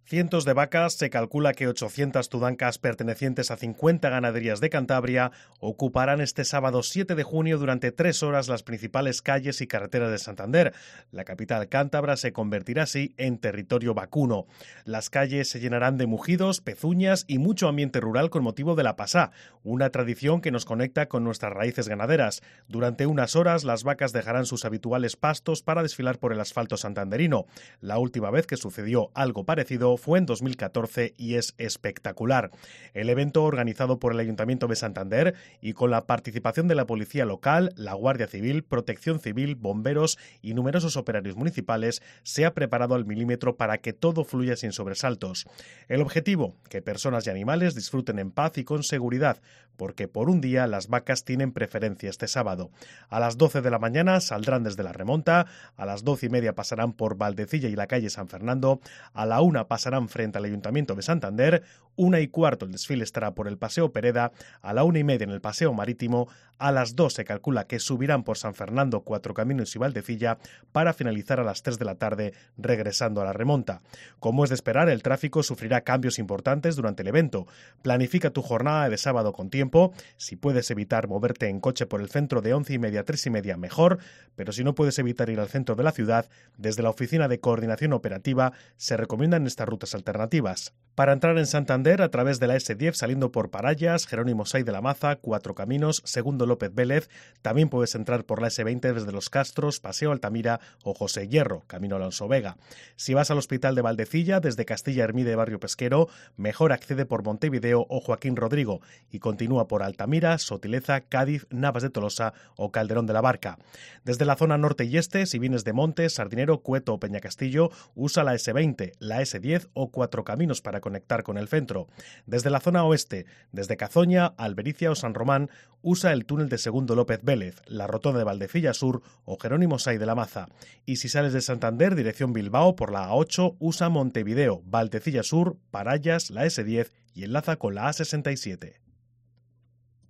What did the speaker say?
Cientos de vacas, se calcula que 800 tudancas pertenecientes a 50 ganaderías de Cantabria ocuparán este sábado 7 de junio durante 3 horas las principales calles y carreteras de Santander. La capital cántabra se convertirá así en territorio vacuno. Las calles se llenarán de mugidos, pezuñas y mucho ambiente rural con motivo de la pasá, una tradición que nos conecta con nuestras raíces ganaderas. Durante unas horas las vacas dejarán sus habituales pastos para desfilar por el asfalto santanderino. La última vez que sucedió algo parecido fue en 2014 y es espectacular. El evento, organizado por el Ayuntamiento de Santander y con la participación de la Policía Local, la Guardia Civil, Protección Civil, bomberos y numerosos operarios municipales, se ha preparado al milímetro para que todo fluya sin sobresaltos. El objetivo, que personas y animales disfruten en paz y con seguridad, porque por un día las vacas tienen preferencia este sábado. A las 12 de la mañana saldrán desde la remonta, a las 12:30 pasarán por Valdecilla y la calle San Fernando, a la 1 pasarán frente al Ayuntamiento de Santander, 1:15 el desfile estará por el Paseo Pereda, a la 1:30 en el Paseo Marítimo, a las 2 se calcula que subirán por San Fernando, Cuatro Caminos y Valdecilla para finalizar a las 3 de la tarde regresando a la remonta. Como es de esperar, el tráfico sufrirá cambios importantes durante el evento. Planifica tu jornada de sábado con tiempo. Si puedes evitar moverte en coche por el centro de 11:30 a 3:30, mejor, pero si no puedes evitar ir al centro de la ciudad, desde la Oficina de Coordinación Operativa se recomiendan estas rutas alternativas. Para entrar en Santander a través de la S10 saliendo por Parallas, Jerónimo Saiz de la Maza, Cuatro Caminos, Segundo López Vélez, también puedes entrar por la S20 desde Los Castros, Paseo Altamira o José Hierro, Camino Alonso Vega. Si vas al Hospital de Valdecilla desde Castilla Hermide Barrio Pesquero, mejor accede por Montevideo o Joaquín Rodrigo y continúa por Altamira, Sotileza, Cádiz, Navas de Tolosa o Calderón de la Barca. Desde la zona norte y este, si vienes de Montes, Sardinero, Cueto o Peñacastillo, usa la S20, la S10 o Cuatro Caminos para conectar con el centro. Desde la zona oeste, desde Cazoña, Albericia o San Román, usa el túnel de Segundo López Vélez, la rotonda de Valdecilla Sur o Jerónimo Saiz de la Maza. Y si sales de Santander, dirección Bilbao por la A8, usa Montevideo, Valdecilla Sur, Parallas, la S10 y enlaza con la A67.